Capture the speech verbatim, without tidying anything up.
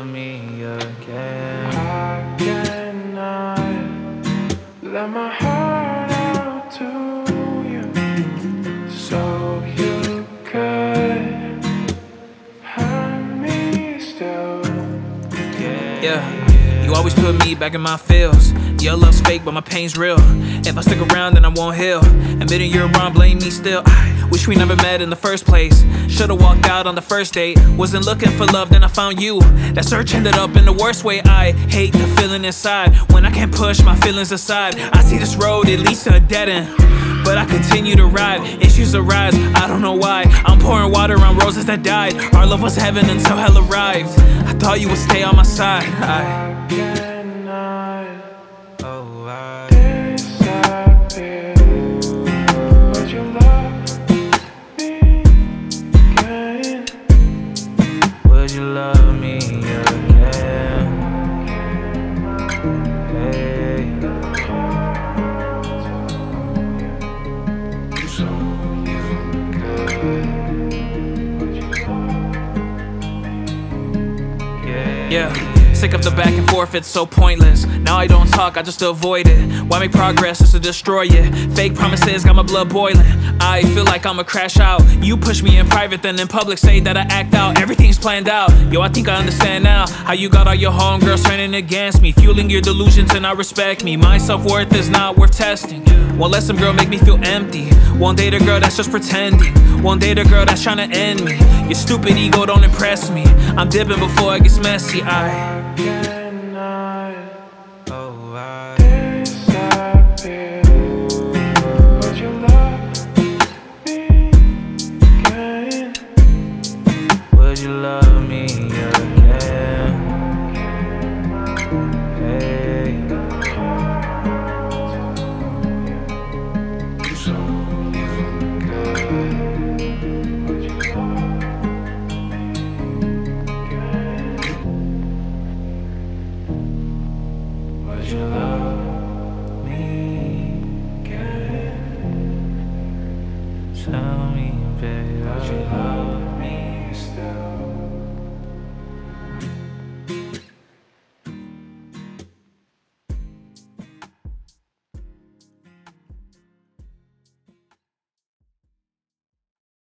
me again? I cannot let my heart out to you, so you could hurt me still. Yeah, yeah. You always put me back in my feels. Your love's fake, but my pain's real. If I stick around, then I won't heal. Admitting you're wrong, blame me still. I wish we never met in the first place. Should've walked out on the first date. Wasn't looking for love, then I found you. That search ended up in the worst way. I hate the feeling inside when I can't push my feelings aside. I see this road, it leads to a dead end, but I continue to ride. Issues arise, I don't know why. I'm pouring water on roses that died. Our love was heaven until hell arrived. I thought you would stay on my side. I, I cannot oh, I, disappear. Would you love me again? would you love me again? Hey. So you could. Would you love me? Yeah. Yeah. Sick of the back and forth, it's so pointless. Now I don't talk, I just avoid it. Why make progress just to destroy it? Fake promises got my blood boiling. I feel like I'ma crash out. You push me in private, then in public say that I act out. Everything's planned out. Yo, I think I understand now how you got all your homegirls turning against me, fueling your delusions to not respect me. My self-worth is not worth testing. Won't let some girl make me feel empty. Won't date a girl that's just pretending. Won't date a girl that's trying to end me. Your stupid ego don't impress me. I'm dipping before it gets messy. I again?